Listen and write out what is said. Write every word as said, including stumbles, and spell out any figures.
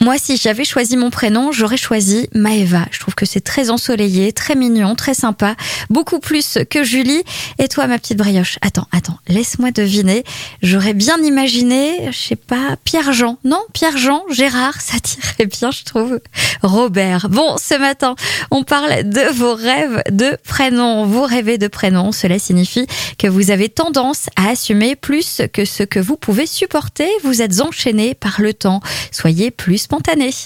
Moi, si j'avais choisi mon prénom, j'aurais choisi Maëva. Je trouve que c'est très ensoleillé, très mignon, très sympa, beaucoup plus que Julie. Et toi, ma petite brioche? Attends, attends, laisse-moi deviner. J'aurais bien imaginé, je sais pas, Pierre-Jean. Non, Pierre-Jean, Gérard, ça tirait bien, je trouve. Robert. Bon, ce matin, on parle de vos rêves de prénoms. Vous rêvez de prénoms, cela signifie que vous avez tendance à assumer plus que ce que vous pouvez supporter. Vous êtes enchaîné par le temps. Soyez plus spontané.